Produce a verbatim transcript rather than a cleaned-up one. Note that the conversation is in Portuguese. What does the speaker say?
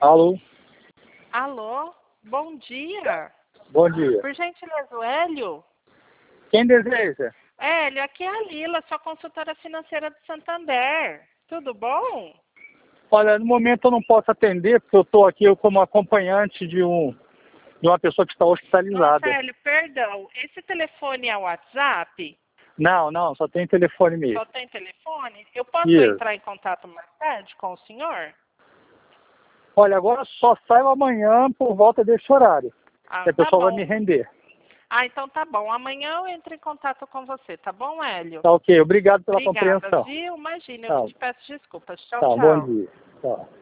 Alô? Alô? Bom dia. Bom dia. Por gentileza, o Hélio? Quem deseja? Hélio, aqui é a Lila, sua consultora financeira do Santander. Tudo bom? Olha, no momento eu não posso atender, porque eu estou aqui como acompanhante de, um, de uma pessoa que está hospitalizada. Nossa, Hélio, perdão. Esse telefone é o WhatsApp? Não, não, só tem telefone mesmo. Só tem telefone? Eu posso Isso. entrar em contato mais tarde com o senhor? Olha, agora só saio amanhã por volta desse horário. Ah, Que a tá pessoa vai bom. me render. Ah, então tá bom. Amanhã eu entro em contato com você, tá bom, Hélio? Tá ok, obrigado pela Obrigada, compreensão. viu? Imagina, eu Tá, que te peço desculpas. Tchau, tá, bom tchau. dia. Tchau.